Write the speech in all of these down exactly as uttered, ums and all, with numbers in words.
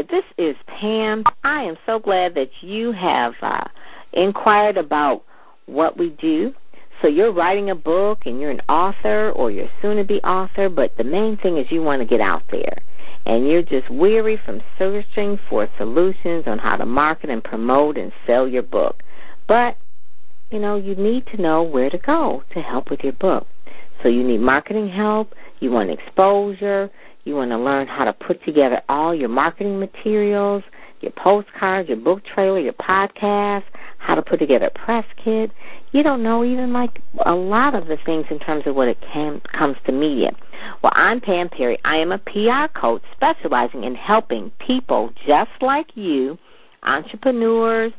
this is Pam. I am so glad that you have uh, inquired about what we do. So you're writing a book and you're an author or you're soon-to-be author, but the main thing is you want to get out there. And you're just weary from searching for solutions on how to market and promote and sell your book. But, you know, you need to know where to go to help with your book. So you need marketing help, you want exposure, you want to learn how to put together all your marketing materials, your postcards, your book trailer, your podcast, how to put together a press kit. You don't know even like a lot of the things in terms of what it can, comes to media. Well, I'm Pam Perry. I am a P R coach specializing in helping people just like you, entrepreneurs,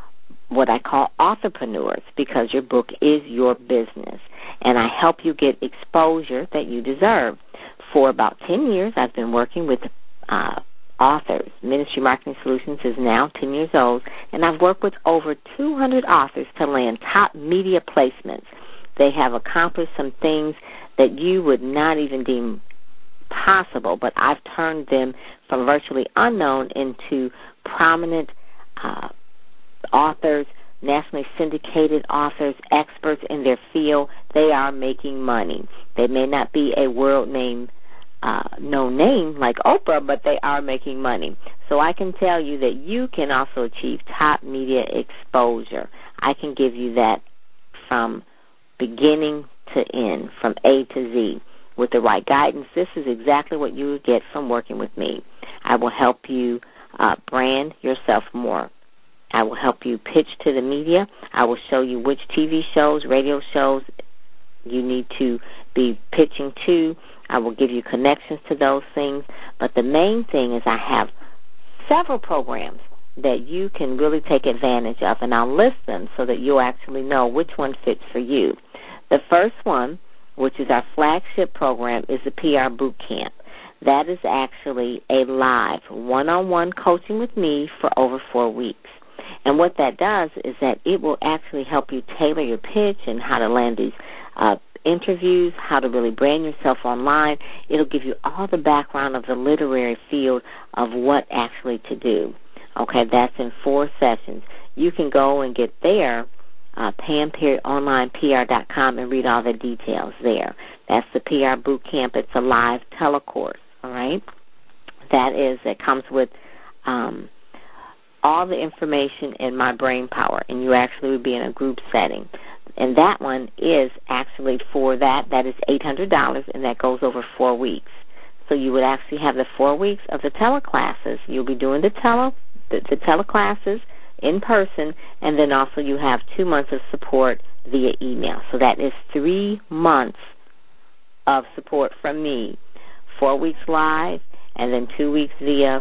what I call authorpreneurs, because your book is your business. And I help you get exposure that you deserve. For about ten years, I've been working with uh, authors. Ministry Marketing Solutions is now ten years old, and I've worked with over two hundred authors to land top media placements. They have accomplished some things that you would not even deem possible, but I've turned them from virtually unknown into prominent uh, authors, nationally syndicated authors, experts in their field. They are making money. They may not be a world name, uh, no name like Oprah, but they are making money. So I can tell you that you can also achieve top media exposure. I can give you that from beginning to end, from A to Z. With the right guidance, this is exactly what you will get from working with me. I will help you uh, brand yourself more. I will help you pitch to the media. I will show you which T V shows, radio shows you need to be pitching to. I will give you connections to those things. But the main thing is I have several programs that you can really take advantage of, and I'll list them so that you'll actually know which one fits for you. The first one, which is our flagship program, is the P R Boot Camp. That is actually a live one-on-one coaching with me for over four weeks. And what that does is that it will actually help you tailor your pitch and how to land these uh, interviews, how to really brand yourself online. It'll give you all the background of the literary field of what actually to do. Okay, that's in four sessions. You can go and get there, uh, pam perry online p r dot com, and read all the details there. That's the P R Boot Camp. It's a live telecourse, all right? That is, it comes with um, all the information in my brain power, and you actually would be in a group setting. And that one is actually for that. That is eight hundred dollars, and that goes over four weeks. So you would actually have the four weeks of the teleclasses. You'll be doing the tele the, the teleclasses in person, and then also you have two months of support via email. So that is three months of support from me, four weeks live, and then two weeks via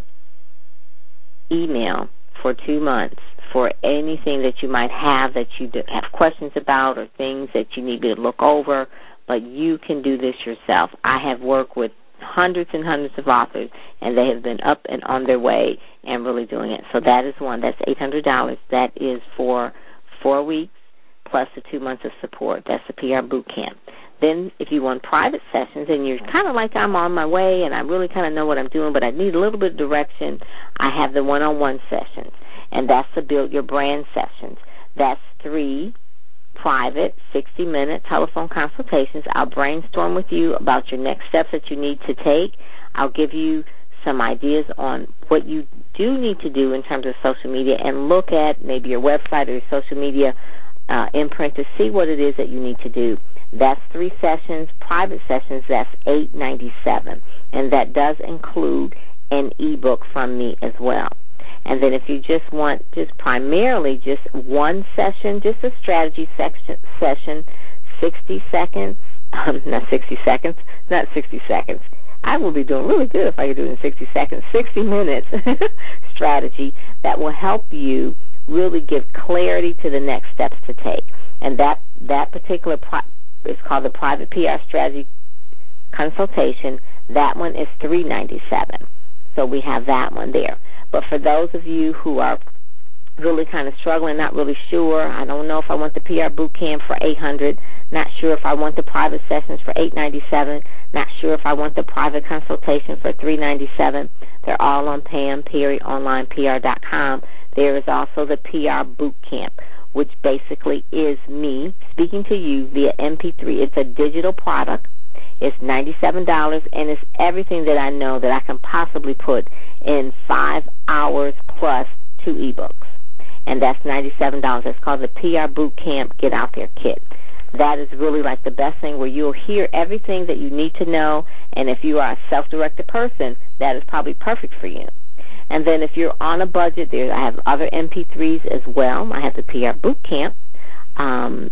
email for two months for anything that you might have that you have questions about or things that you need to look over, but you can do this yourself. I have worked with hundreds and hundreds of authors, and they have been up and on their way and really doing it. So that is one. That's eight hundred dollars. That is for four weeks plus the two months of support. That's the P R Boot Camp. Then if you want private sessions and you're kind of like I'm on my way and I really kind of know what I'm doing, but I need a little bit of direction, I have the one-on-one sessions, and that's the Build Your Brand sessions. That's three private sixty-minute telephone consultations. I'll brainstorm with you about your next steps that you need to take. I'll give you some ideas on what you do need to do in terms of social media and look at maybe your website or your social media uh, imprint to see what it is that you need to do. That's three sessions. Private sessions, that's eight ninety-seven, and that does include an ebook from me as well. And then if you just want just primarily just one session, just a strategy section, session, sixty seconds, um, not sixty seconds, not sixty seconds. I will be doing really good if I could do it in sixty seconds, sixty minutes strategy that will help you really give clarity to the next steps to take. And that, that particular pro- is called the Private P R Strategy Consultation. That one is three ninety-seven. So we have that one there. But for those of you who are really kind of struggling, not really sure. I don't know if I want the P R boot camp for eight hundred dollars, not sure if I want the private sessions for eight hundred ninety-seven dollars, not sure if I want the private consultation for three hundred ninety-seven dollars. They're all on Pam Perry Online P R dot com. There is also the P R boot camp, which basically is me speaking to you via M P three. It's a digital product. It's ninety-seven dollars, and it's everything that I know that I can possibly put in five hours plus two ebooks. And that's ninety-seven dollars. It's called the P R Boot Camp Get Out There Kit. That is really like the best thing, where you'll hear everything that you need to know, and if you are a self-directed person, that is probably perfect for you. And then if you're on a budget, there I have other M P threes as well. I have the P R Boot Camp um,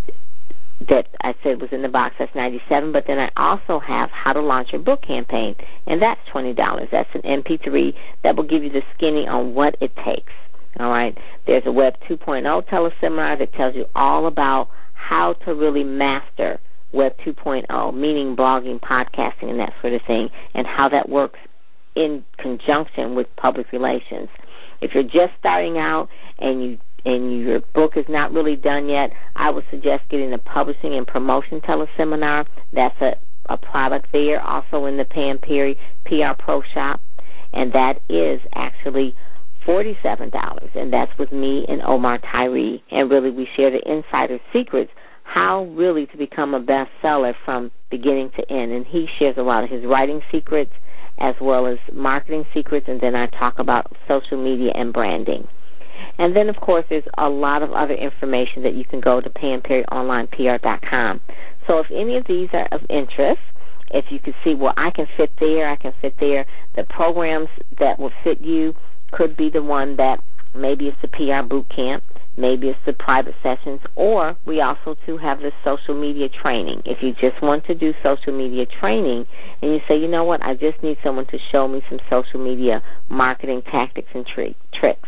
that I said was in the box. That's ninety-seven dollars. But then I also have How to Launch Your Book Campaign, and that's twenty dollars. That's an M P three that will give you the skinny on what it takes. All right. There's a Web two point oh teleseminar that tells you all about how to really master Web two point oh, meaning blogging, podcasting, and that sort of thing, and how that works in conjunction with public relations. If you're just starting out and you and your book is not really done yet, I would suggest getting the Publishing and Promotion teleseminar. That's a, a product there, also in the Pam Perry P R Pro Shop, and that is actually forty-seven dollars, and that's with me and Omar Tyree. And really, we share the insider secrets, how really to become a bestseller from beginning to end. And he shares a lot of his writing secrets as well as marketing secrets, and then I talk about social media and branding. And then, of course, there's a lot of other information that you can go to Pam Perry Online P R dot com. So if any of these are of interest, if you can see, well, I can fit there, I can fit there, the programs that will fit you could be the one that maybe it's the P R boot camp, maybe it's the private sessions, or we also too have the social media training. If you just want to do social media training and you say, you know what, I just need someone to show me some social media marketing tactics and tri- tricks.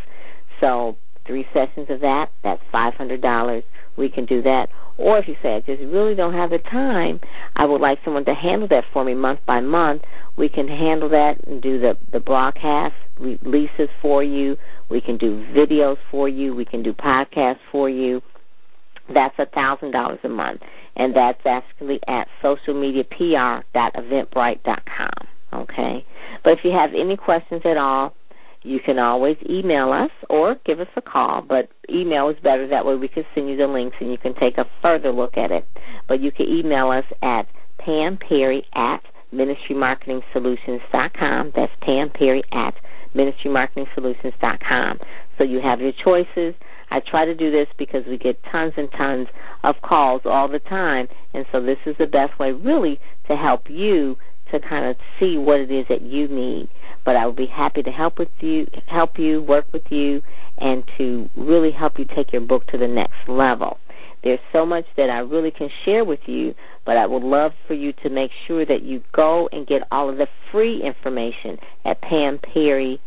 So three sessions of that, that's five hundred dollars. We can do that. Or if you say, I just really don't have the time, I would like someone to handle that for me month by month, we can handle that and do the, the broadcast releases for you. We can do videos for you. We can do podcasts for you. That's one thousand dollars a month, and that's actually at social media P R dot eventbrite dot com, okay? But if you have any questions at all, you can always email us or give us a call, but email is better. That way we can send you the links and you can take a further look at it. But you can email us at Pam Perry at ministry marketing solutions dot com. That's Pam Perry at ministry marketing solutions dot com. So you have your choices. I try to do this because we get tons and tons of calls all the time, and so this is the best way really to help you to kind of see what it is that you need. But I would be happy to help with you, help you, work with you, and to really help you take your book to the next level. There's so much that I really can share with you, but I would love for you to make sure that you go and get all of the free information at Pam Perry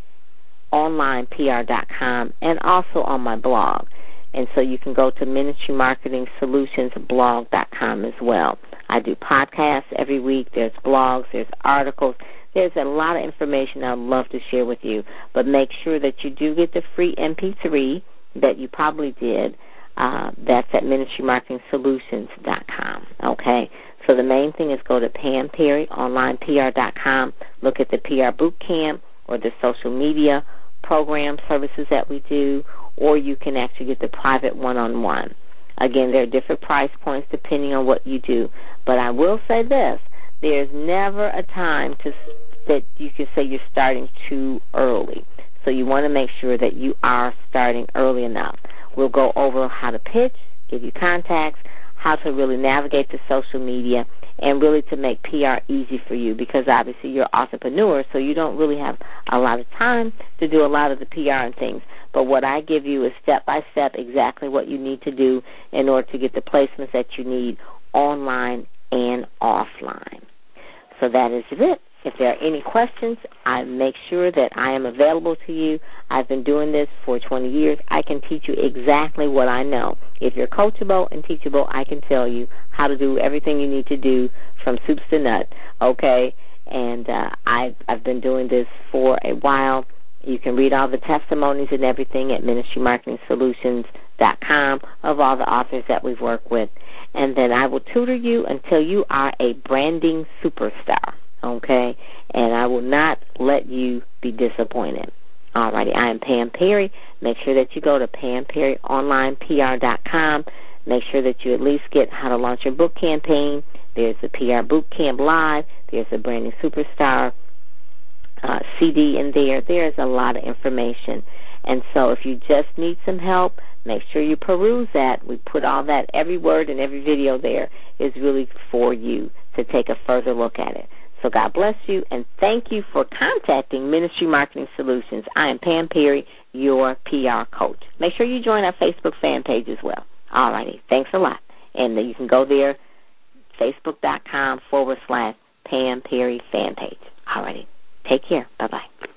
Online P R dot com and also on my blog. And so you can go to ministry marketing solutions blog dot com as well. I do podcasts every week. There's blogs. There's articles. There's a lot of information I'd love to share with you. But make sure that you do get the free M P three that you probably did. Uh, that's at ministry marketing solutions dot com. Okay? So the main thing is go to Pam Perry Online P R dot com. Look at the P R Boot Camp or the social media program services that we do, or you can actually get the private one-on-one. Again, there are different price points depending on what you do. But I will say this, there's never a time to, that you can say you're starting too early. So you want to make sure that you are starting early enough. We'll go over how to pitch, give you contacts, how to really navigate the social media, and really to make P R easy for you, because obviously you're an entrepreneur, so you don't really have a lot of time to do a lot of the P R and things. But what I give you is step-by-step exactly what you need to do in order to get the placements that you need online and offline. So that is it. If there are any questions, I make sure that I am available to you. I've been doing this for twenty years. I can teach you exactly what I know. If you're coachable and teachable, I can tell you how to do everything you need to do from soups to nuts, okay? And uh, I've, I've been doing this for a while. You can read all the testimonies and everything at ministry marketing solutions dot com of all the authors that we've worked with. And then I will tutor you until you are a branding superstar, okay? And I will not let you be disappointed. Alrighty, I am Pam Perry. Make sure that you go to pam perry online p r dot com. Make sure that you at least get How to Launch Your Book campaign. There's the P R Boot Camp Live. There's the Branding Superstar uh, C D in there. There's a lot of information. And so if you just need some help, make sure you peruse that. We put all that, every word and every video there is really for you to take a further look at it. So God bless you, and thank you for contacting Ministry Marketing Solutions. I am Pam Perry, your P R coach. Make sure you join our Facebook fan page as well. All righty. Thanks a lot. And you can go there, facebook.com forward slash Pam Perry fan page. All righty. Take care. Bye-bye.